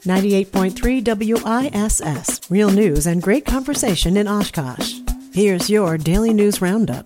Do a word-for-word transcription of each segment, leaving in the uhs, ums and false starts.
ninety-eight point three W I S S. Real news and great conversation in Oshkosh. Here's your Daily News Roundup.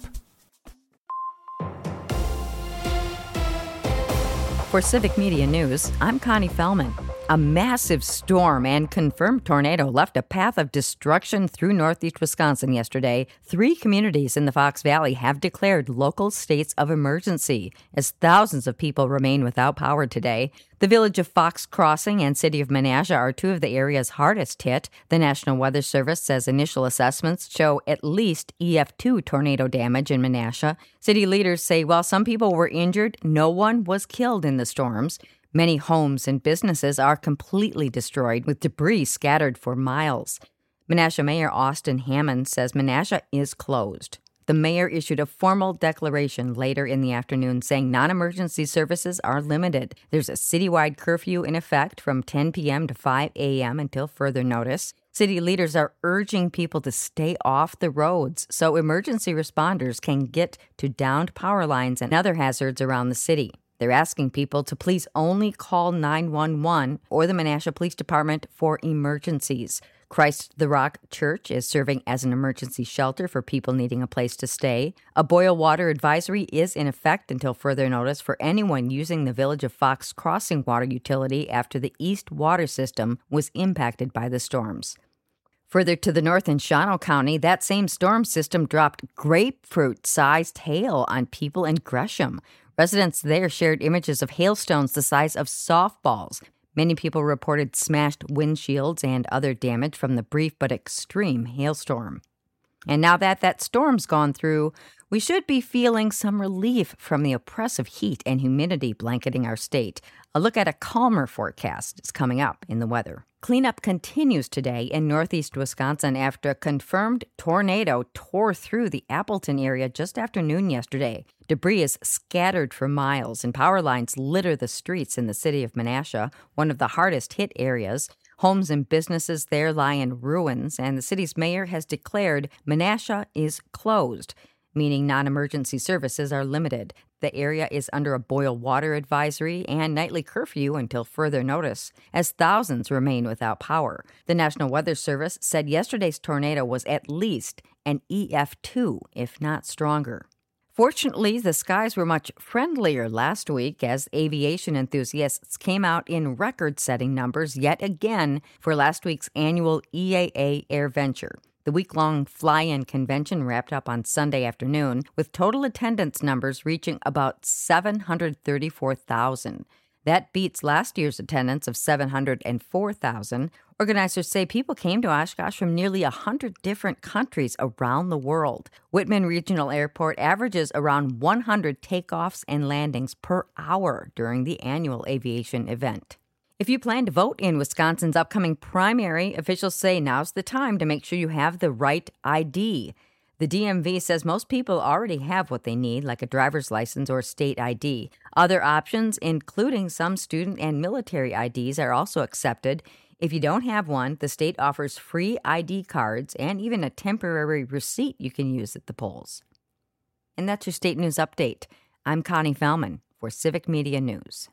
For Civic Media News, I'm Connie Fellman. A massive storm and confirmed tornado left a path of destruction through northeast Wisconsin yesterday. Three communities in the Fox Valley have declared local states of emergency as thousands of people remain without power today. The village of Fox Crossing and city of Menasha are two of the areas hardest hit. The National Weather Service says initial assessments show at least E F two tornado damage in Menasha. City leaders say while some people were injured, no one was killed in the storms. Many homes and businesses are completely destroyed, with debris scattered for miles. Menasha Mayor Austin Hammond says Menasha is closed. The mayor issued a formal declaration later in the afternoon saying non-emergency services are limited. There's a citywide curfew in effect from ten p.m. to five a.m. until further notice. City leaders are urging people to stay off the roads so emergency responders can get to downed power lines and other hazards around the city. They're asking people to please only call nine one one or the Menasha Police Department for emergencies. Christ the Rock Church is serving as an emergency shelter for people needing a place to stay. A boil water advisory is in effect until further notice for anyone using the Village of Fox Crossing water utility after the East water system was impacted by the storms. Further to the north in Shawano County, that same storm system dropped grapefruit-sized hail on people in Gresham. Residents there shared images of hailstones the size of softballs. Many people reported smashed windshields and other damage from the brief but extreme hailstorm. And now that that storm's gone through, we should be feeling some relief from the oppressive heat and humidity blanketing our state. A look at a calmer forecast is coming up in the weather. Cleanup continues today in northeast Wisconsin after a confirmed tornado tore through the Appleton area just after noon yesterday. Debris is scattered for miles and power lines litter the streets in the city of Menasha, one of the hardest hit areas. Homes and businesses there lie in ruins, and the city's mayor has declared Menasha is closed, meaning non-emergency services are limited. The area is under a boil water advisory and nightly curfew until further notice, as thousands remain without power. The National Weather Service said yesterday's tornado was at least an E F two, if not stronger. Fortunately, the skies were much friendlier last week as aviation enthusiasts came out in record-setting numbers yet again for last week's annual E A A AirVenture. The week-long fly-in convention wrapped up on Sunday afternoon, with total attendance numbers reaching about seven hundred thirty-four thousand. That beats last year's attendance of seven hundred four thousand. Organizers say people came to Oshkosh from nearly one hundred different countries around the world. Whitman Regional Airport averages around one hundred takeoffs and landings per hour during the annual aviation event. If you plan to vote in Wisconsin's upcoming primary, officials say now's the time to make sure you have the right I D. The D M V says most people already have what they need, like a driver's license or state I D. Other options, including some student and military I Ds, are also accepted. If you don't have one, the state offers free I D cards and even a temporary receipt you can use at the polls. And that's your State News Update. I'm Connie Fellman for Civic Media News.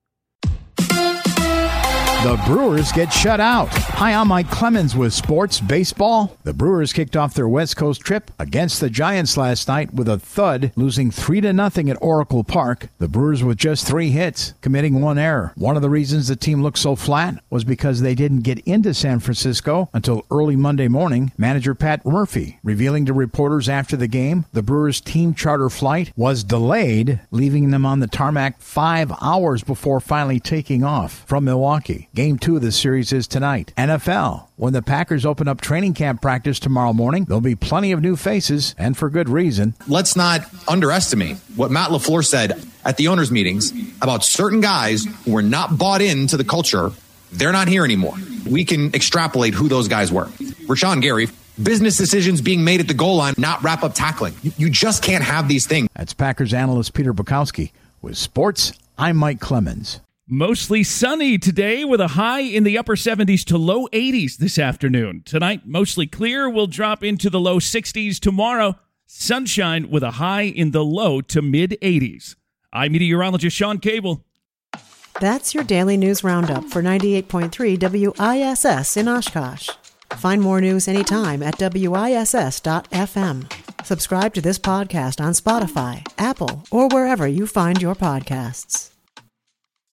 The Brewers get shut out. Hi, I'm Mike Clemens with Sports Baseball. The Brewers kicked off their West Coast trip against the Giants last night with a thud, losing three to nothing at Oracle Park. The Brewers with just three hits, committing one error. One of the reasons the team looked so flat was because they didn't get into San Francisco until early Monday morning. Manager Pat Murphy revealing to reporters after the game the Brewers' team charter flight was delayed, leaving them on the tarmac five hours before finally taking off from Milwaukee. Game two of the series is tonight. N F L. When the Packers open up training camp practice tomorrow morning, there'll be plenty of new faces, and for good reason. Let's not underestimate what Matt LaFleur said at the owners' meetings about certain guys who were not bought into the culture. They're not here anymore. We can extrapolate who those guys were. Rashawn Gary, business decisions being made at the goal line, not wrap-up tackling. You just can't have these things. That's Packers analyst Peter Bukowski. With sports, I'm Mike Clemens. Mostly sunny today with a high in the upper seventies to low eighties this afternoon. Tonight, mostly clear. We'll drop into the low sixties tomorrow. Sunshine with a high in the low to mid eighties. I'm meteorologist Sean Cable. That's your daily news roundup for ninety-eight point three W I S S in Oshkosh. Find more news anytime at W I S S dot F M. Subscribe to this podcast on Spotify, Apple, or wherever you find your podcasts.